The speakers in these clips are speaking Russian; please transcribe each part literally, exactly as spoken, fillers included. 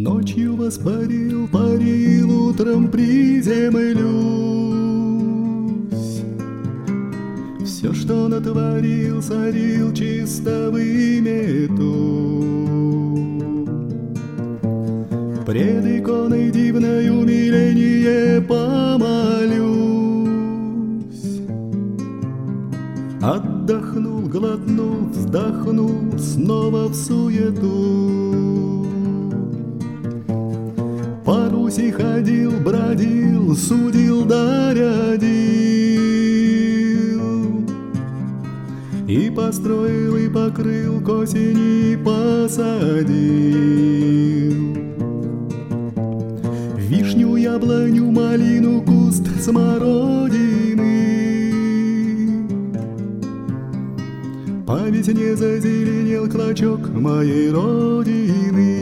Ночью воспарил, парил, утром приземлюсь. Все, что натворил, сорил, чисто вымету. Пред иконой дивной умиление помолюсь. Отдохнул, глотнул, вздохнул, снова в суету. По Руси ходил, бродил, судил да рядил, и построил, и покрыл, к осени посадил. Вишню, яблоню, малину, куст смородины. По весне зазеленел клочок моей родины.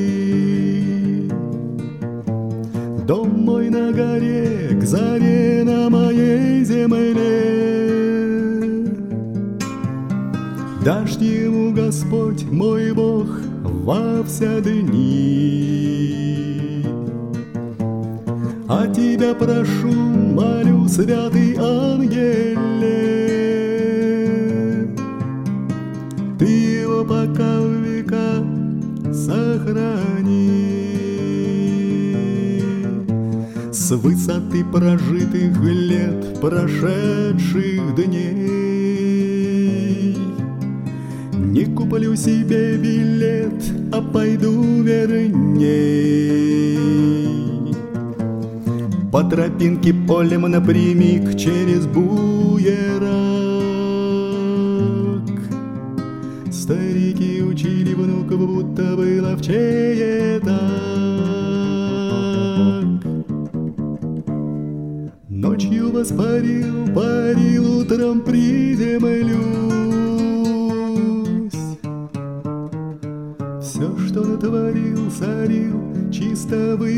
Дом мой на горе, к заре на моей земле. Дашь ему, Господь, мой Бог, во все дни. А тебя прошу, молю, святый ангеле, ты его пока в века сохрани. С высоты прожитых лет, прошедших дней, не куплю себе билет, а пойду верней. По тропинке полем напрямик через буерак. Старики учили внуков, будто бы ловчее так. Ночью воспарил, парил, утром приземлюсь. Все, что натворил, сорил, чисто вы